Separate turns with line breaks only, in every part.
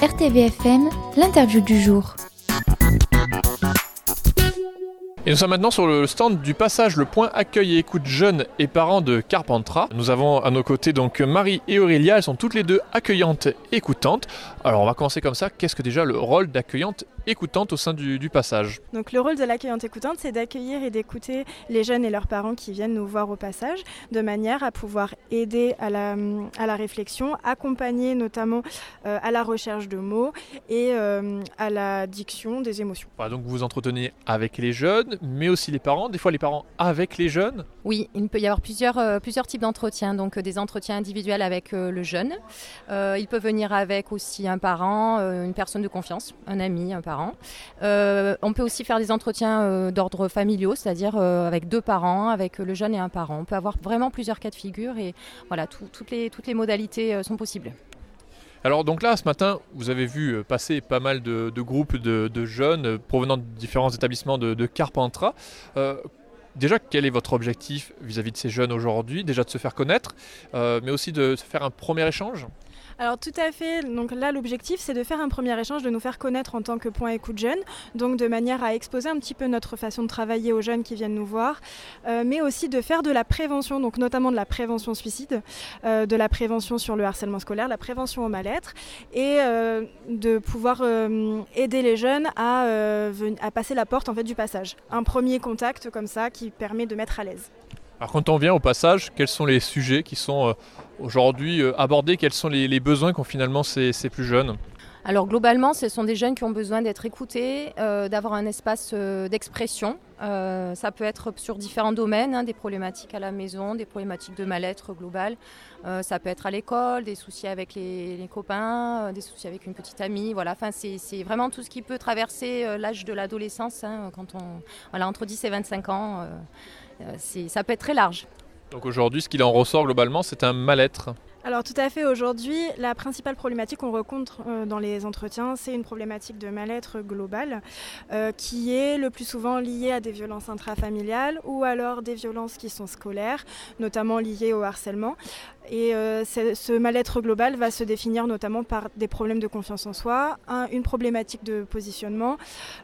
RTVFM, l'interview du jour.
Et nous sommes maintenant sur le stand du passage, le point accueil et écoute jeunes et parents de Carpentras. Nous avons à nos côtés donc Marie et Aurélia, elles sont toutes les deux accueillantes et écoutantes. Alors on va commencer comme ça, qu'est-ce que déjà le rôle d'accueillante écoutante au sein du passage ?
Donc le rôle de l'accueillante écoutante, c'est d'accueillir et d'écouter les jeunes et leurs parents qui viennent nous voir au passage, de manière à pouvoir aider à la réflexion, accompagner notamment à la recherche de mots et à la diction des émotions.
Voilà, donc vous vous entretenez avec les jeunes, mais aussi les parents, des fois les parents avec les jeunes.
Oui, il peut y avoir plusieurs types d'entretiens, donc des entretiens individuels avec le jeune. Il peut venir avec aussi un parent, une personne de confiance, un ami, un parent. On peut aussi faire des entretiens d'ordre familiaux, c'est-à-dire avec deux parents, avec le jeune et un parent. On peut avoir vraiment plusieurs cas de figure et voilà, toutes les modalités sont possibles.
Alors donc là, ce matin, vous avez vu passer pas mal de groupes de jeunes provenant de différents établissements de Carpentras. Déjà, quel est votre objectif vis-à-vis de ces jeunes aujourd'hui ? Déjà de se faire connaître, mais aussi de se faire un premier échange ?
Alors tout à fait, donc là l'objectif c'est de faire un premier échange, de nous faire connaître en tant que point écoute jeune, donc de manière à exposer un petit peu notre façon de travailler aux jeunes qui viennent nous voir, mais aussi de faire de la prévention, donc notamment de la prévention suicide, de la prévention sur le harcèlement scolaire, la prévention au mal-être, et de pouvoir aider les jeunes à passer la porte en fait, du passage. Un premier contact comme ça qui permet de mettre à l'aise.
Alors quand on vient au passage, quels sont les sujets qui sont aujourd'hui abordés ? Quels sont les besoins qu'ont finalement ces plus jeunes ?
Alors globalement, ce sont des jeunes qui ont besoin d'être écoutés, d'avoir un espace d'expression. Ça peut être sur différents domaines, des problématiques à la maison, des problématiques de mal-être global. Ça peut être à l'école, des soucis avec les copains, des soucis avec une petite amie. Voilà. Enfin, c'est vraiment tout ce qui peut traverser l'âge de l'adolescence, entre 10 et 25 ans. Ça peut être très large.
Donc aujourd'hui, ce qu'il en ressort globalement, c'est un mal-être.
Alors tout à fait, aujourd'hui, la principale problématique qu'on rencontre dans les entretiens, c'est une problématique de mal-être global qui est le plus souvent liée à des violences intrafamiliales ou alors des violences qui sont scolaires, notamment liées au harcèlement. Et ce mal-être global va se définir notamment par des problèmes de confiance en soi, une problématique de positionnement,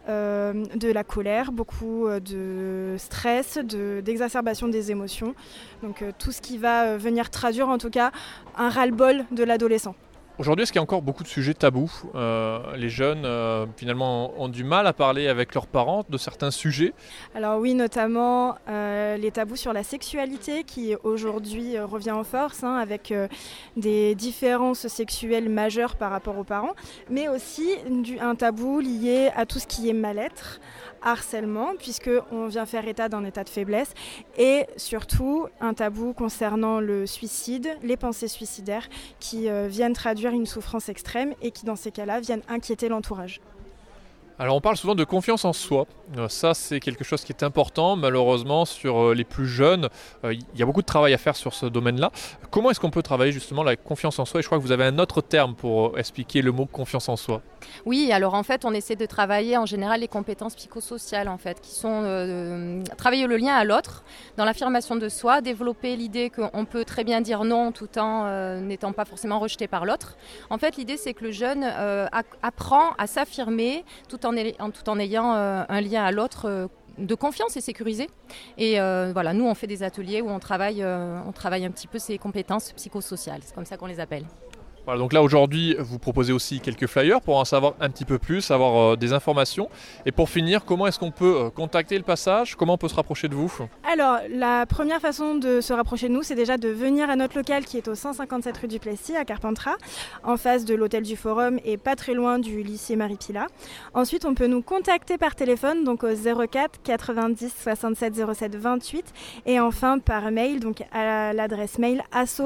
de la colère, beaucoup de stress, d'exacerbation des émotions. Donc tout ce qui va venir traduire en tout cas un ras-le-bol de l'adolescent.
Aujourd'hui, est-ce qu'il y a encore beaucoup de sujets tabous ? Les jeunes, finalement, ont du mal à parler avec leurs parents de certains sujets.
Alors oui, notamment les tabous sur la sexualité qui aujourd'hui revient en force avec des différences sexuelles majeures par rapport aux parents, mais aussi un tabou lié à tout ce qui est mal-être, harcèlement, puisqu'on vient faire état d'un état de faiblesse, et surtout un tabou concernant le suicide, les pensées suicidaires qui viennent traduire une souffrance extrême et qui dans ces cas-là viennent inquiéter l'entourage.
Alors on parle souvent de confiance en soi, ça c'est quelque chose qui est important malheureusement sur les plus jeunes, il y a beaucoup de travail à faire sur ce domaine-là. Comment est-ce qu'on peut travailler justement la confiance en soi ? Et je crois que vous avez un autre terme pour expliquer le mot confiance en soi.
Oui, alors en fait on essaie de travailler en général les compétences psychosociales en fait, qui sont travailler le lien à l'autre, dans l'affirmation de soi, développer l'idée qu'on peut très bien dire non tout en n'étant pas forcément rejeté par l'autre. En fait l'idée c'est que le jeune apprend à s'affirmer tout en ayant un lien à l'autre de confiance et sécurisé. Et voilà, nous on fait des ateliers où on travaille un petit peu ces compétences psychosociales, c'est comme ça qu'on les appelle.
Voilà, donc là aujourd'hui vous proposez aussi quelques flyers pour en savoir un petit peu plus, avoir des informations. Et pour finir, comment est-ce qu'on peut contacter le passage ? Comment on peut se rapprocher de vous ?
Alors la première façon de se rapprocher de nous, c'est déjà de venir à notre local qui est au 157 rue du Plessis à Carpentras, en face de l'hôtel du Forum et pas très loin du lycée Marie-Pila. Ensuite on peut nous contacter par téléphone, donc au 04 90 67 07 28, et enfin par mail, donc à l'adresse mail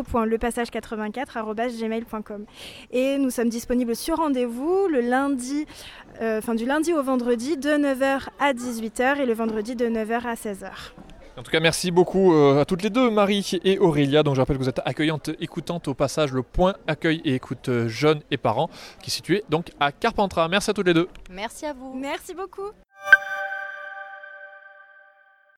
asso.lepassage84@gmail.com. Et nous sommes disponibles sur rendez-vous le lundi, du lundi au vendredi de 9h à 18h et le vendredi de 9h à 16h.
En tout cas, merci beaucoup à toutes les deux, Marie et Aurélia. Donc je rappelle que vous êtes accueillantes, écoutantes au passage, le point accueil et écoute jeunes et parents, qui est situé donc à Carpentras. Merci à toutes les deux.
Merci à vous.
Merci beaucoup.